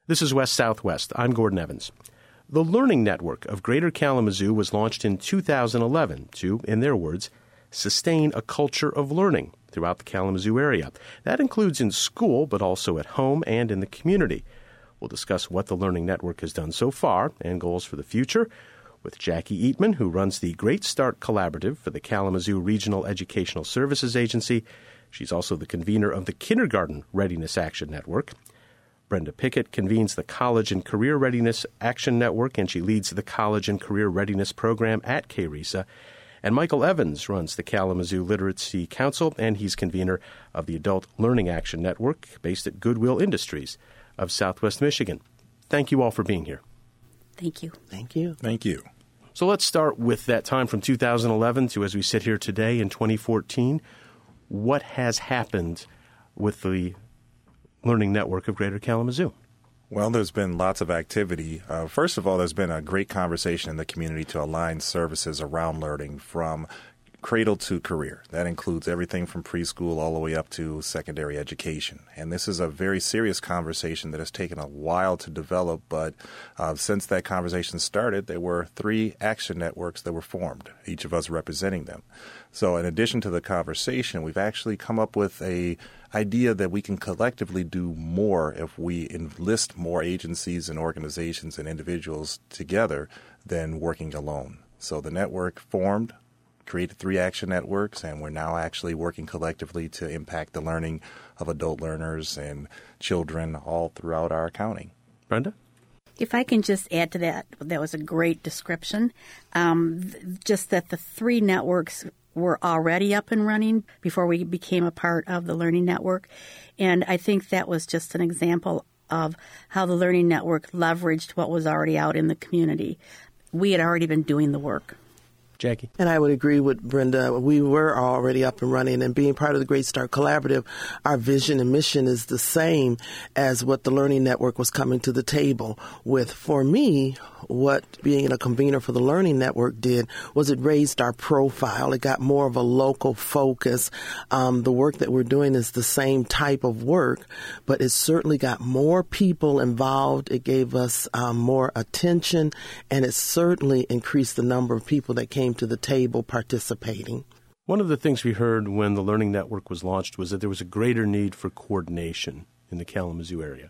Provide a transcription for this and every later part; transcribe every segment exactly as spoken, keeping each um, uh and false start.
This is West Southwest. I'm Gordon Evans. The Learning Network of Greater Kalamazoo was launched in two thousand eleven to, in their words, sustain a culture of learning throughout the Kalamazoo area. That includes in school, but also at home and in the community. We'll discuss what the Learning Network has done so far and goals for the future with Jackie Eatman, who runs the Great Start Collaborative for the Kalamazoo Regional Educational Services Agency. She's also the convener of the Kindergarten Readiness Action Network. Brenda Pickett convenes the College and Career Readiness Action Network, and she leads the College and Career Readiness Program at K R E S A. And Michael Evans runs the Kalamazoo Literacy Council, and he's convener of the Adult Learning Action Network based at Goodwill Industries of Southwest Michigan. Thank you all for being here. Thank you. Thank you. Thank you. So let's start with that time from two thousand eleven to as we sit here today in twenty fourteen. What has happened with the Learning Network of Greater Kalamazoo? Well, there's been lots of activity. Uh, first of all, there's been a great conversation in the community to align services around learning from cradle to career. That includes everything from preschool all the way up to secondary education. And this is a very serious conversation that has taken a while to develop, but uh, since that conversation started, there were three action networks that were formed, each of us representing them. So in addition to the conversation, we've actually come up with a idea that we can collectively do more if we enlist more agencies and organizations and individuals together than working alone. So the network formed, created three action networks, and we're now actually working collectively to impact the learning of adult learners and children all throughout our county. Brenda? If I can just add to that, that was a great description. Um, just that the three networks were already up and running before we became a part of the Learning Network. And I think that was just an example of how the Learning Network leveraged what was already out in the community. We had already been doing the work. Jackie? And I would agree with Brenda. We were already up and running, and being part of the Great Start Collaborative, our vision and mission is the same as what the Learning Network was coming to the table with. For me, what being a convener for the Learning Network did was it raised our profile. It got more of a local focus. Um, the work that we're doing is the same type of work, but it certainly got more people involved. It gave us um, more attention, and it certainly increased the number of people that came to the table participating. One of the things we heard when the Learning Network was launched was that there was a greater need for coordination in the Kalamazoo area.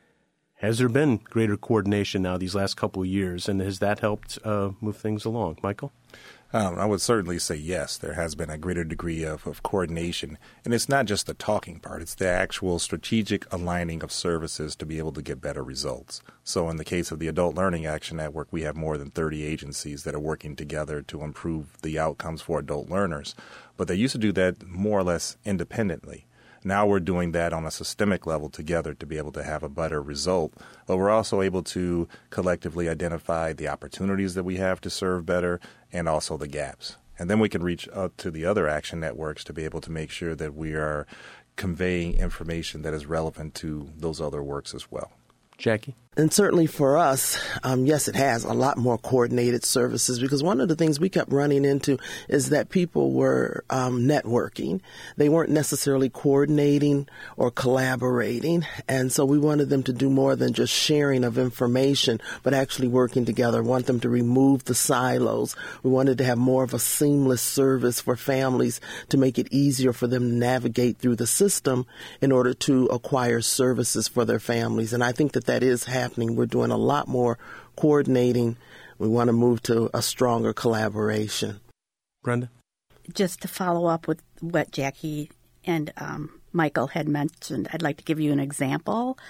Has there been greater coordination now these last couple of years, and has that helped uh, move things along? Michael? Um, I would certainly say yes, there has been a greater degree of, of coordination. And it's not just the talking part, it's the actual strategic aligning of services to be able to get better results. So in the case of the Adult Learning Action Network, we have more than thirty agencies that are working together to improve the outcomes for adult learners. But they used to do that more or less independently. Now we're doing that on a systemic level together to be able to have a better result. But we're also able to collectively identify the opportunities that we have to serve better and also the gaps. And then we can reach out to the other action networks to be able to make sure that we are conveying information that is relevant to those other works as well. Jackie? And certainly for us, um, yes, it has a lot more coordinated services, because one of the things we kept running into is that people were um, networking. They weren't necessarily coordinating or collaborating. And so we wanted them to do more than just sharing of information, but actually working together. We want them to remove the silos. We wanted to have more of a seamless service for families to make it easier for them to navigate through the system in order to acquire services for their families. And I think that that is happening. We're doing a lot more coordinating. We want to move to a stronger collaboration. Brenda? Just to follow up with what Jackie and um, Michael had mentioned, I'd like to give you an example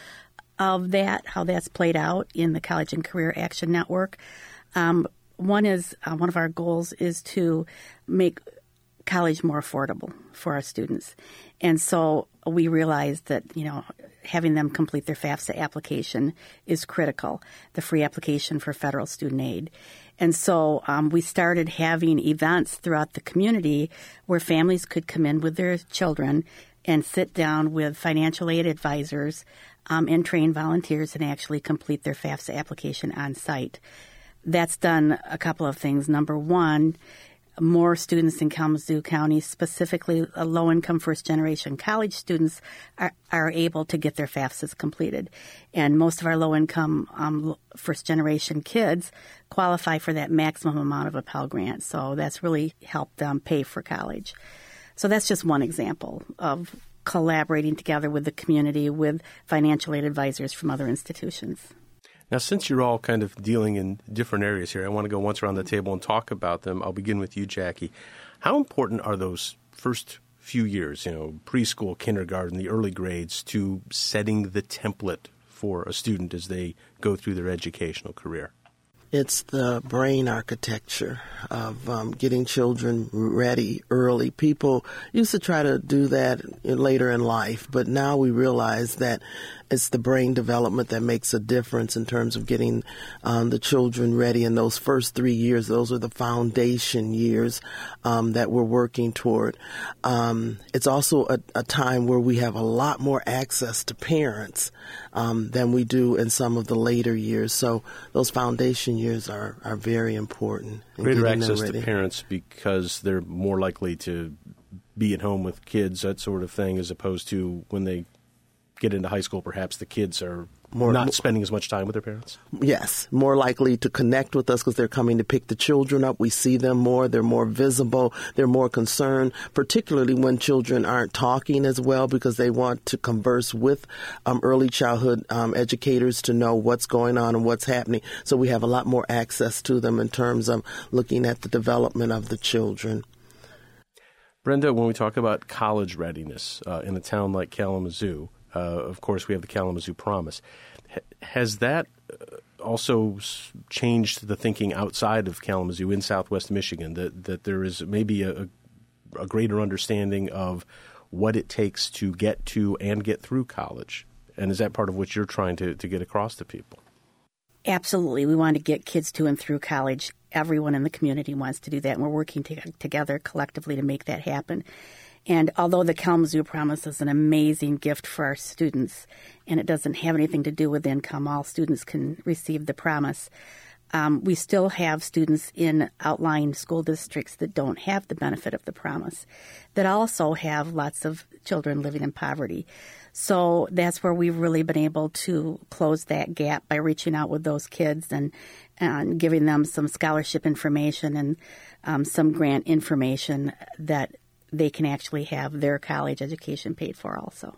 of that, how that's played out in the College and Career Action Network. Um, one is uh, one of our goals is to make college more affordable for our students. And so we realized that, you know, having them complete their FAFSA application is critical, the free application for federal student aid. And so um, we started having events throughout the community where families could come in with their children and sit down with financial aid advisors um, and trained volunteers and actually complete their FAFSA application on site. That's done a couple of things. Number one, more students in Kalamazoo County, specifically uh, low-income first-generation college students, are, are able to get their FAFSAs completed. And most of our low-income um, first-generation kids qualify for that maximum amount of a Pell Grant. So that's really helped them pay for college. So that's just one example of collaborating together with the community, with financial aid advisors from other institutions. Now, since you're all kind of dealing in different areas here, I want to go once around the table and talk about them. I'll begin with you, Jackie. How important are those first few years, you know, preschool, kindergarten, the early grades, to setting the template for a student as they go through their educational career? It's the brain architecture of um, getting children ready early. People used to try to do that later in life, but now we realize that it's the brain development that makes a difference in terms of getting um, the children ready in those first three years. Those are the foundation years um, that we're working toward. Um, it's also a, a time where we have a lot more access to parents um, than we do in some of the later years. So those foundation years are, are very important. Greater access to parents because they're more likely to be at home with kids, that sort of thing, as opposed to when they get into high school, perhaps the kids are more, not spending as much time with their parents? Yes, more likely to connect with us because they're coming to pick the children up. We see them more. They're more visible. They're more concerned, particularly when children aren't talking as well because they want to converse with um, early childhood um, educators to know what's going on and what's happening. So we have a lot more access to them in terms of looking at the development of the children. Brenda, when we talk about college readiness uh, in a town like Kalamazoo, Uh, of course, we have the Kalamazoo Promise. H- has that also s- changed the thinking outside of Kalamazoo in Southwest Michigan, that, that there is maybe a, a greater understanding of what it takes to get to and get through college? And is that part of what you're trying to, to get across to people? Absolutely. We want to get kids to and through college. Everyone in the community wants to do that, and we're working to- together collectively to make that happen. And although the Kalamazoo Promise is an amazing gift for our students, and it doesn't have anything to do with income, all students can receive the Promise, um, we still have students in outlying school districts that don't have the benefit of the Promise, that also have lots of children living in poverty. So that's where we've really been able to close that gap by reaching out with those kids and, and giving them some scholarship information and um, some grant information that they can actually have their college education paid for also.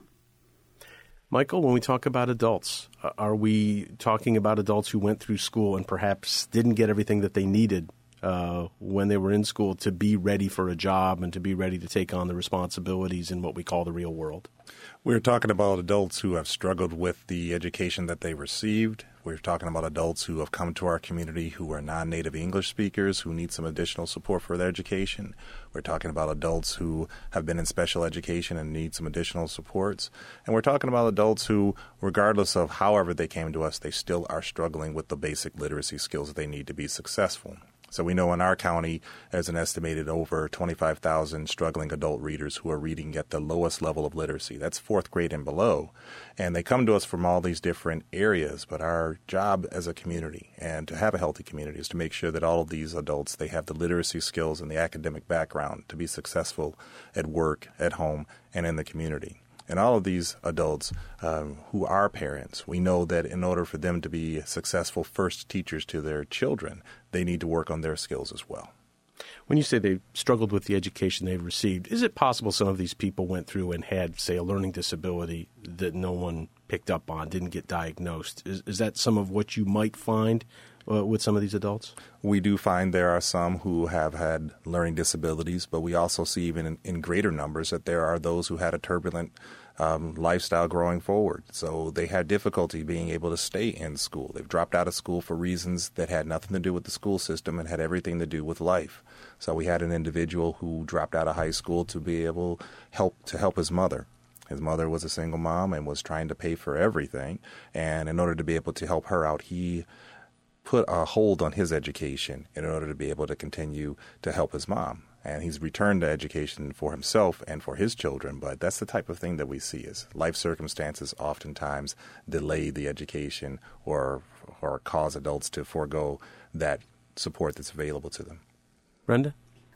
Michael, when we talk about adults, uh, are we talking about adults who went through school and perhaps didn't get everything that they needed uh, when they were in school to be ready for a job and to be ready to take on the responsibilities in what we call the real world? We're talking about adults who have struggled with the education that they received. We're talking about adults who have come to our community who are non-native English speakers who need some additional support for their education. We're talking about adults who have been in special education and need some additional supports. And we're talking about adults who, regardless of however they came to us, they still are struggling with the basic literacy skills that they need to be successful. So we know in our county there's an estimated over twenty-five thousand struggling adult readers who are reading at the lowest level of literacy. That's fourth grade and below. And they come to us from all these different areas. But our job as a community and to have a healthy community is to make sure that all of these adults, they have the literacy skills and the academic background to be successful at work, at home, and in the community. And all of these adults um, who are parents, we know that in order for them to be successful first teachers to their children, they need to work on their skills as well. When you say they struggled with the education they've received, is it possible some of these people went through and had, say, a learning disability that no one picked up on, didn't get diagnosed? Is, is that some of what you might find uh, with some of these adults? We do find there are some who have had learning disabilities, but we also see even in, in greater numbers that there are those who had a turbulent Um, lifestyle growing forward. So they had difficulty being able to stay in school. They've dropped out of school for reasons that had nothing to do with the school system and had everything to do with life. So we had an individual who dropped out of high school to be able help to help his mother. His mother was a single mom and was trying to pay for everything. And in order to be able to help her out, he put a hold on his education in order to be able to continue to help his mom. And he's returned to education for himself and for his children. But that's the type of thing that we see is life circumstances oftentimes delay the education or or cause adults to forego that support that's available to them. Brenda?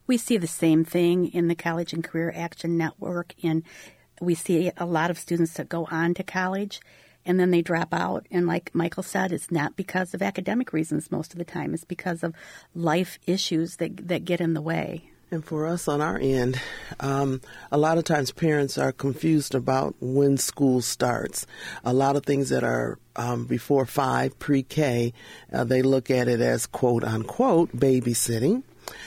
We see the same thing in the College and Career Action Network. And we see a lot of students that go on to college and then they drop out. And like Michael said, it's not because of academic reasons most of the time. It's because of life issues that that get in the way. And for us on our end, um, a lot of times parents are confused about when school starts. A lot of things that are um, before five, pre-K, uh, they look at it as quote unquote babysitting.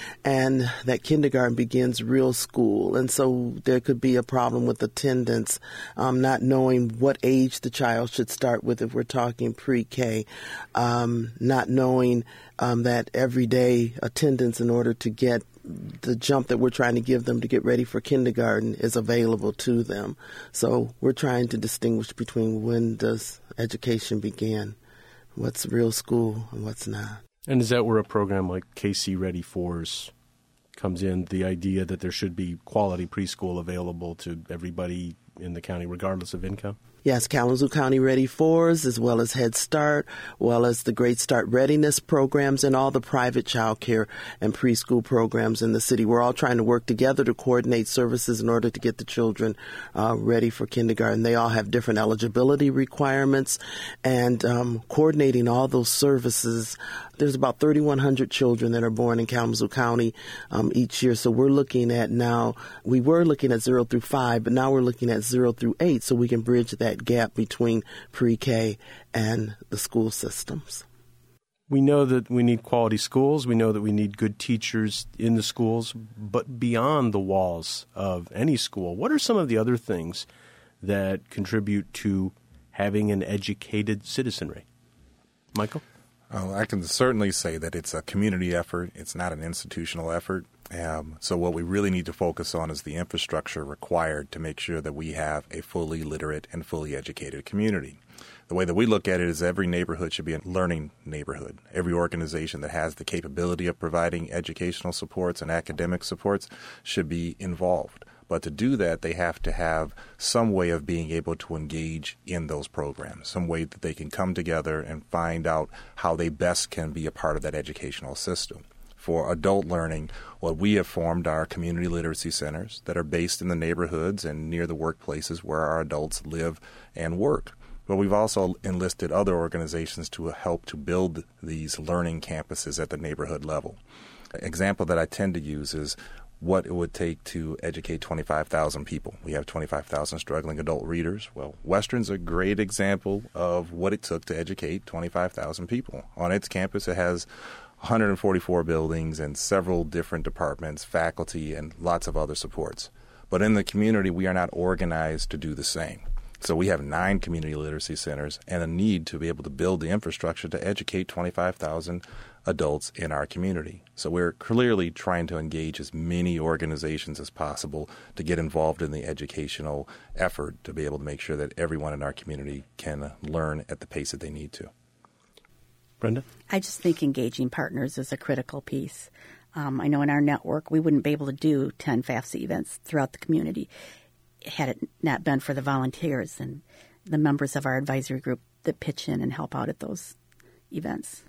And that kindergarten begins real school. And so there could be a problem with attendance, um, not knowing what age the child should start with if we're talking pre-K, um, not knowing um, that everyday attendance in order to get the jump that we're trying to give them to get ready for kindergarten is available to them. So we're trying to distinguish between when does education begin, what's real school and what's not. And is that where a program like K C Ready Fours comes in, the idea that there should be quality preschool available to everybody in the county, regardless of income? Yes, Kalamazoo County Ready Fours, as well as Head Start, well as the Great Start Readiness programs and all the private child care and preschool programs in the city. We're all trying to work together to coordinate services in order to get the children uh, ready for kindergarten. They all have different eligibility requirements, and um, coordinating all those services. There's about thirty-one hundred children that are born in Kalamazoo County um, each year. So we're looking at now, we were looking at zero through five, but now we're looking at zero through eight so we can bridge that gap between pre-K and the school systems. We know that we need quality schools. We know that we need good teachers in the schools. But beyond the walls of any school, what are some of the other things that contribute to having an educated citizenry? Michael? Oh, I can certainly say that it's a community effort. It's not an institutional effort. Um, so what we really need to focus on is the infrastructure required to make sure that we have a fully literate and fully educated community. The way that we look at it is every neighborhood should be a learning neighborhood. Every organization that has the capability of providing educational supports and academic supports should be involved. But to do that, they have to have some way of being able to engage in those programs, some way that they can come together and find out how they best can be a part of that educational system. For adult learning, what we have formed are community literacy centers that are based in the neighborhoods and near the workplaces where our adults live and work. But we've also enlisted other organizations to help to build these learning campuses at the neighborhood level. An example that I tend to use is what it would take to educate twenty-five thousand people. We have twenty-five thousand struggling adult readers. Well, Western's a great example of what it took to educate twenty-five thousand people. On its campus, it has one hundred forty-four buildings and several different departments, faculty, and lots of other supports. But in the community, we are not organized to do the same. So we have nine community literacy centers and a need to be able to build the infrastructure to educate twenty-five thousand adults in our community. So we're clearly trying to engage as many organizations as possible to get involved in the educational effort to be able to make sure that everyone in our community can learn at the pace that they need to. Brenda? I just think engaging partners is a critical piece. Um, I know in our network we wouldn't be able to do ten FAFSA events throughout the community had it not been for the volunteers and the members of our advisory group that pitch in and help out at those events.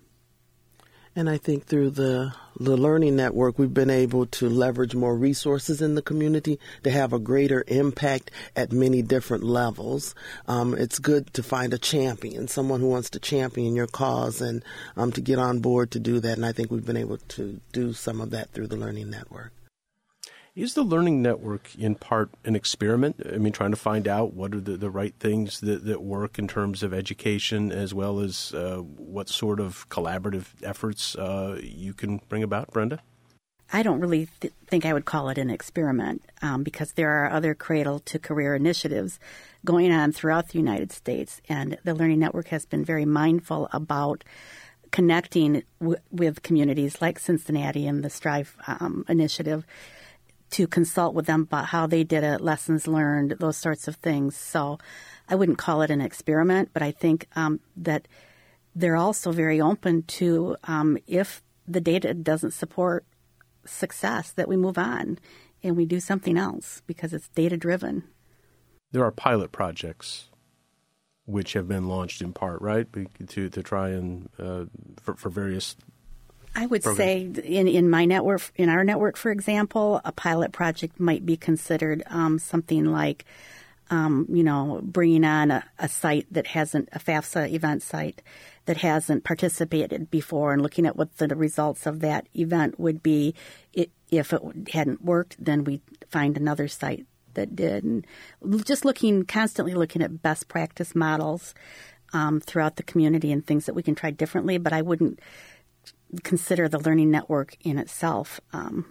And I think through the, the Learning Network, we've been able to leverage more resources in the community to have a greater impact at many different levels. Um, it's good to find a champion, someone who wants to champion your cause and um, to get on board to do that. And I think we've been able to do some of that through the Learning Network. Is the Learning Network in part an experiment? I mean, trying to find out what are the, the right things that, that work in terms of education, as well as uh, what sort of collaborative efforts uh, you can bring about, Brenda? I don't really th- think I would call it an experiment um, because there are other cradle-to-career initiatives going on throughout the United States, and the Learning Network has been very mindful about connecting w- with communities like Cincinnati and the Strive um, initiative to consult with them about how they did it, lessons learned, those sorts of things. So I wouldn't call it an experiment, but I think um, that they're also very open to um, if the data doesn't support success, that we move on and we do something else because it's data-driven. There are pilot projects which have been launched in part, right, to, to try and, uh, for, for various I would program? say in, in my network, in our network, for example, a pilot project might be considered um, something like, um, you know, bringing on a, a site that hasn't, a FAFSA event site that hasn't participated before and looking at what the results of that event would be. It, if it hadn't worked, then we'd find another site that did. And just looking, constantly looking at best practice models um, throughout the community and things that we can try differently, but I wouldn't consider the learning network in itself um,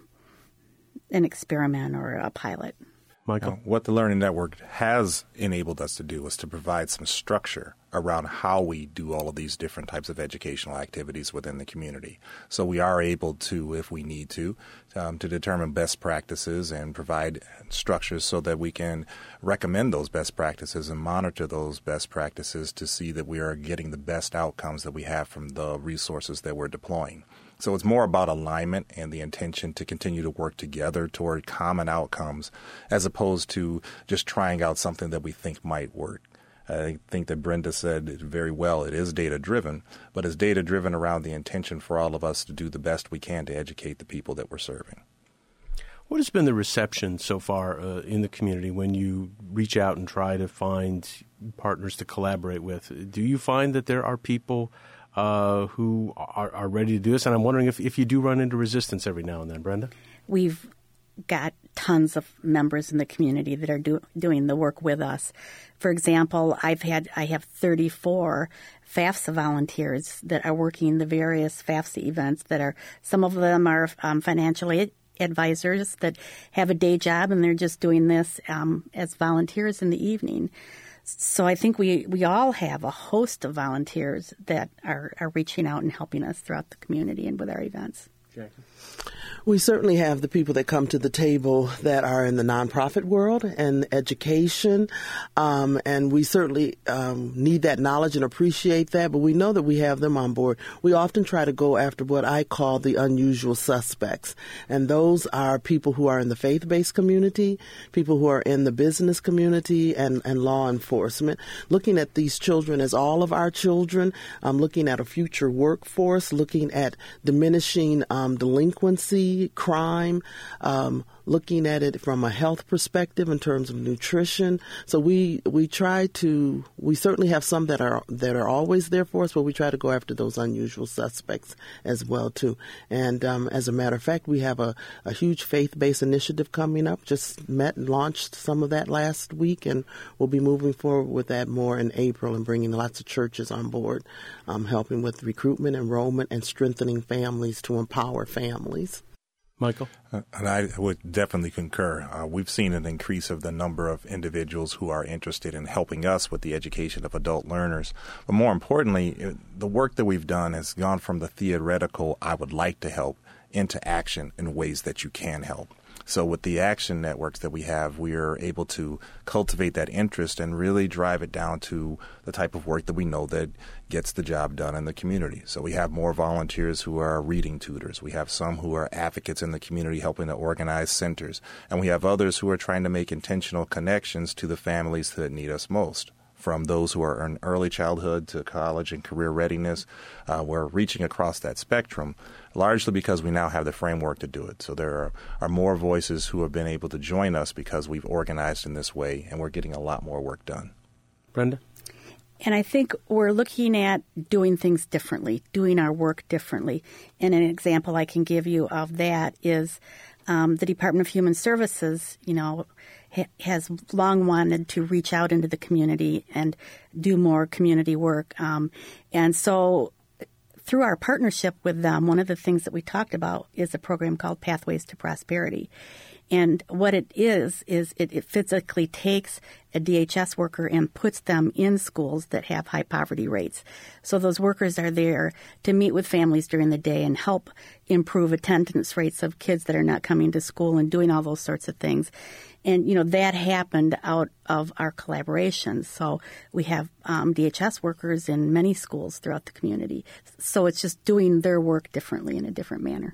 an experiment or a pilot. Michael? Now, what the Learning Network has enabled us to do is to provide some structure around how we do all of these different types of educational activities within the community. So we are able to, if we need to, um, to determine best practices and provide structures so that we can recommend those best practices and monitor those best practices to see that we are getting the best outcomes that we have from the resources that we're deploying. So it's more about alignment and the intention to continue to work together toward common outcomes as opposed to just trying out something that we think might work. I think that Brenda said it very well. It is data-driven, but it's data-driven around the intention for all of us to do the best we can to educate the people that we're serving. What has been the reception so far uh, in the community when you reach out and try to find partners to collaborate with? Do you find that there are people uh, who are, are ready to do this? And I'm wondering if, if you do run into resistance every now and then, Brenda? We've got tons of members in the community that are do, doing the work with us. For example, I've had I have thirty-four FAFSA volunteers that are working the various FAFSA events that are, some of them are um, financial aid advisors that have a day job and they're just doing this um, as volunteers in the evening. So I think we, we all have a host of volunteers that are, are reaching out and helping us throughout the community and with our events. Jackie? We certainly have the people that come to the table that are in the nonprofit world and education, um, and we certainly um, need that knowledge and appreciate that, but we know that we have them on board. We often try to go after what I call the unusual suspects, and those are people who are in the faith-based community, people who are in the business community, and, and law enforcement, looking at these children as all of our children, um, looking at a future workforce, looking at diminishing um, delinquency, crime, um, looking at it from a health perspective in terms of nutrition. So we we try to, we certainly have some that are that are always there for us, but we try to go after those unusual suspects as well, too. And um, as a matter of fact, we have a, a huge faith-based initiative coming up. Just met and launched some of that last week, and we'll be moving forward with that more in April and bringing lots of churches on board, um, helping with recruitment, enrollment, and strengthening families to empower families. Michael? Uh, and I would definitely concur. Uh, we've seen an increase of the number of individuals who are interested in helping us with the education of adult learners. But more importantly, it, the work that we've done has gone from the theoretical, I would like to help, into action in ways that you can help. So with the action networks that we have, we are able to cultivate that interest and really drive it down to the type of work that we know that gets the job done in the community. So we have more volunteers who are reading tutors. We have some who are advocates in the community helping to organize centers. And we have others who are trying to make intentional connections to the families that need us most. From those who are in early childhood to college and career readiness, uh, we're reaching across that spectrum, largely because we now have the framework to do it. So there are, are more voices who have been able to join us because we've organized in this way, and we're getting a lot more work done. Brenda? And I think we're looking at doing things differently, doing our work differently. And an example I can give you of that is um, the Department of Human Services, you know, ha- has long wanted to reach out into the community and do more community work. Um, and so through our partnership with them, one of the things that we talked about is a program called Pathways to Prosperity. And what it is, is it, it physically takes a D H S worker and puts them in schools that have high poverty rates. So those workers are there to meet with families during the day and help improve attendance rates of kids that are not coming to school and doing all those sorts of things. And, you know, that happened out of our collaboration. So we have um, D H S workers in many schools throughout the community. So it's just doing their work differently in a different manner.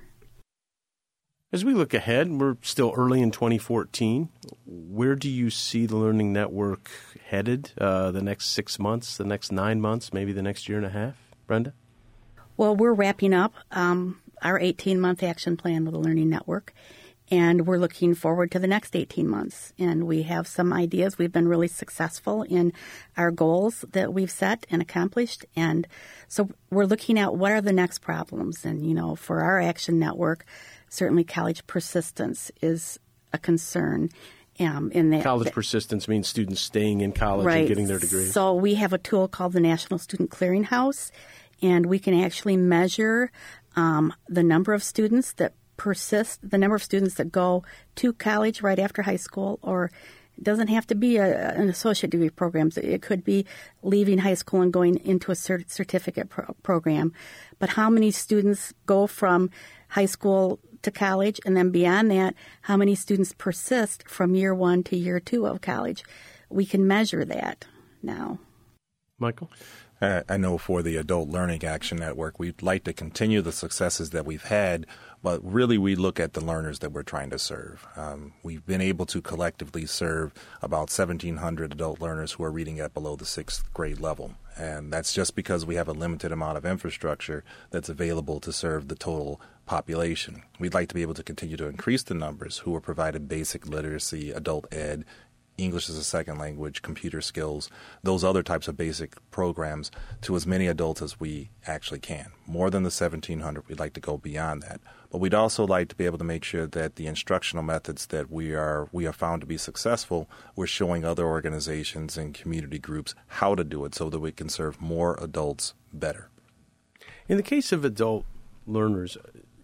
As we look ahead, we're still early in twenty fourteen. Where do you see the Learning Network headed uh, the next six months, the next nine months, maybe the next year and a half? Brenda? Well, we're wrapping up um, our eighteen-month action plan with the Learning Network, and we're looking forward to the next eighteen months. And we have some ideas. We've been really successful in our goals that we've set and accomplished. And so we're looking at what are the next problems. And, you know, for our action network, certainly college persistence is a concern. Um, in that, college that, persistence means students staying in college right. and getting their degrees. So we have a tool called the National Student Clearinghouse, and we can actually measure um, the number of students that persist, the number of students that go to college right after high school, or it doesn't have to be a, an associate degree program. It could be leaving high school and going into a cert- certificate pro- program. But how many students go from high school to college, and then beyond that, how many students persist from year one to year two of college? We can measure that now. Michael? Uh, I know for the Adult Learning Action Network, we'd like to continue the successes that we've had, but really we look at the learners that we're trying to serve. Um, we've been able to collectively serve about seventeen hundred adult learners who are reading at below the sixth grade level. And that's just because we have a limited amount of infrastructure that's available to serve the total population. We'd like to be able to continue to increase the numbers who are provided basic literacy, adult ed, English as a second language, computer skills, those other types of basic programs to as many adults as we actually can. More than the seventeen hundred, we'd like to go beyond that. But we'd also like to be able to make sure that the instructional methods that we are we are found to be successful, we're showing other organizations and community groups how to do it so that we can serve more adults better. In the case of adult learners,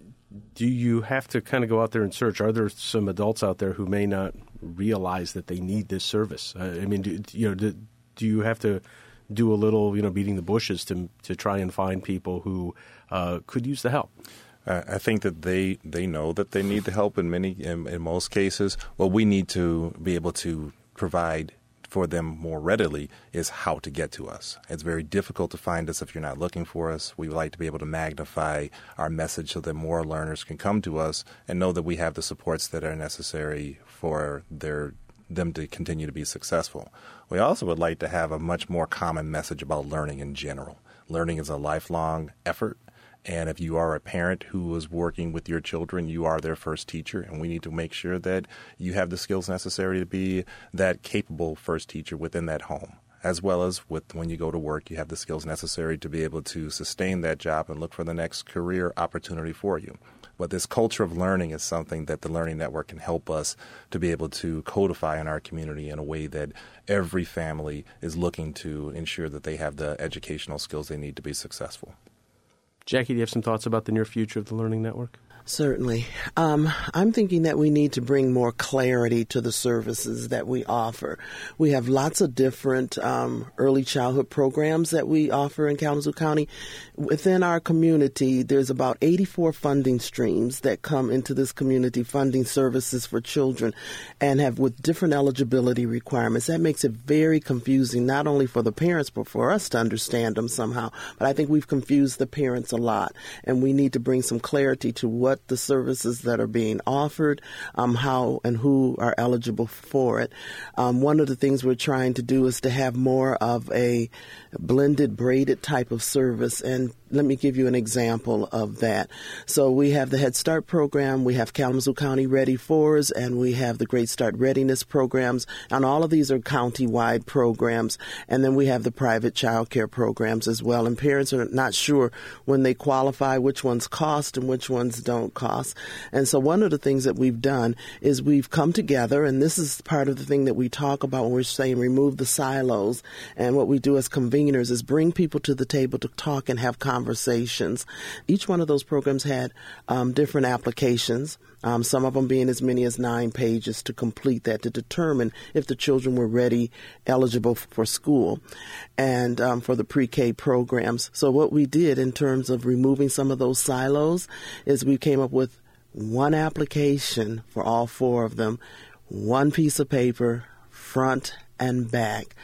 do you have to kind of go out there and search? Are there some adults out there who may not realize that they need this service? Uh, I mean, do, you know, do, do you have to do a little, you know, beating the bushes to to try and find people who uh, could use the help? Uh, I think that they, they know that they need the help in many in, in most cases. What we need to be able to provide for them more readily is how to get to us. It's very difficult to find us if you're not looking for us. We would like to be able to magnify our message so that more learners can come to us and know that we have the supports that are necessary for their them to continue to be successful. We also would like to have a much more common message about learning in general. Learning is a lifelong effort. And if you are a parent who is working with your children, you are their first teacher, and we need to make sure that you have the skills necessary to be that capable first teacher within that home, as well as with when you go to work, you have the skills necessary to be able to sustain that job and look for the next career opportunity for you. But this culture of learning is something that the Learning Network can help us to be able to codify in our community in a way that every family is looking to ensure that they have the educational skills they need to be successful. Jackie, do you have some thoughts about the near future of the Learning Network? Certainly. Um, I'm thinking that we need to bring more clarity to the services that we offer. We have lots of different um, early childhood programs that we offer in Kalamazoo County. Within our community, there's about eighty-four funding streams that come into this community funding services for children and have with different eligibility requirements. That makes it very confusing, not only for the parents, but for us to understand them somehow. But I think we've confused the parents a lot, and we need to bring some clarity to what the services that are being offered, um, how and who are eligible for it. Um, one of the things we're trying to do is to have more of a blended, braided type of service. And let me give you an example of that. So we have the Head Start program, we have Kalamazoo County Ready Fours, and we have the Great Start Readiness programs. And all of these are county-wide programs. And then we have the private child care programs as well. And parents are not sure when they qualify which ones cost and which ones don't cost. And so one of the things that we've done is we've come together, and this is part of the thing that we talk about when we're saying remove the silos. And what we do as conveners is bring people to the table to talk and have conversations. Each one of those programs had um, different applications, um, some of them being as many as nine pages to complete that, to determine if the children were ready, eligible for school, and um, for the pre-K programs. So what we did in terms of removing some of those silos is we came up with one application for all four of them, one piece of paper, front and back.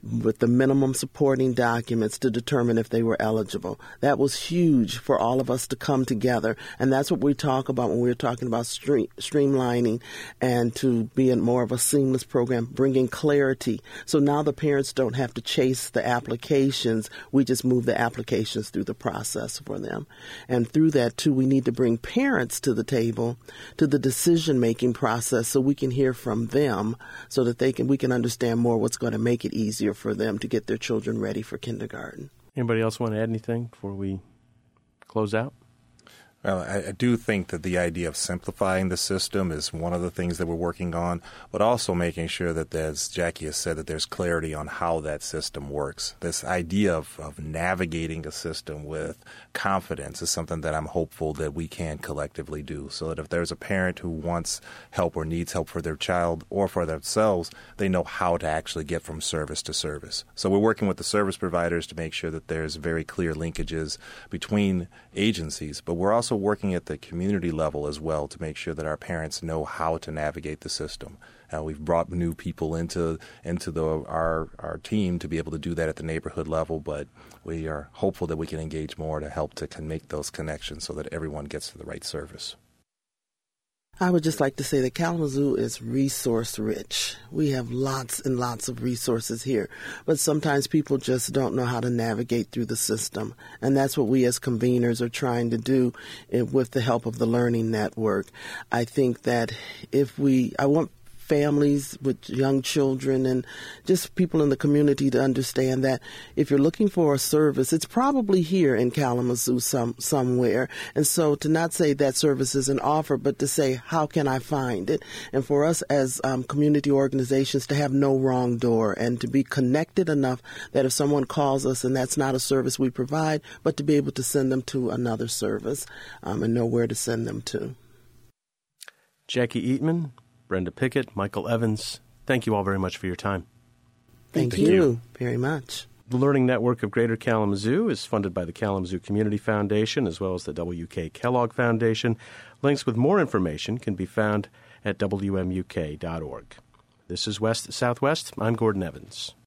with the minimum supporting documents to determine if they were eligible. That was huge for all of us to come together, and that's what we talk about when we're talking about stream, streamlining and to be in more of a seamless program, bringing clarity. So now the parents don't have to chase the applications. We just move the applications through the process for them. And through that, too, we need to bring parents to the table, to the decision-making process, so we can hear from them, so that they can we can understand more what's going to make it easier for them to get their children ready for kindergarten. Anybody else want to add anything before we close out? Well, I, I do think that the idea of simplifying the system is one of the things that we're working on, but also making sure that, as Jackie has said, that there's clarity on how that system works. This idea of, of navigating a system with confidence is something that I'm hopeful that we can collectively do, so that if there's a parent who wants help or needs help for their child or for themselves, they know how to actually get from service to service. So we're working with the service providers to make sure that there's very clear linkages between agencies, but we're also working at the community level as well to make sure that our parents know how to navigate the system. Uh, we've brought new people into into the our our team to be able to do that at the neighborhood level, but we are hopeful that we can engage more to help to can make those connections so that everyone gets to the right service. I would just like to say that Kalamazoo is resource rich. We have lots and lots of resources here, but sometimes people just don't know how to navigate through the system. And that's what we as conveners are trying to do with the help of the Learning Network. I think that if we, I want families with young children and just people in the community to understand that if you're looking for a service, it's probably here in Kalamazoo some, somewhere. And so to not say that service is an offer, but to say, how can I find it? And for us as um, community organizations to have no wrong door and to be connected enough that if someone calls us and that's not a service we provide, but to be able to send them to another service um, and know where to send them to. Jackie Eatman, Brenda Pickett, Michael Evans, thank you all very much for your time. Thank, thank you. you very much. The Learning Network of Greater Kalamazoo is funded by the Kalamazoo Community Foundation as well as the W K Kellogg Foundation. Links with more information can be found at W M U K dot org. This is West Southwest. I'm Gordon Evans.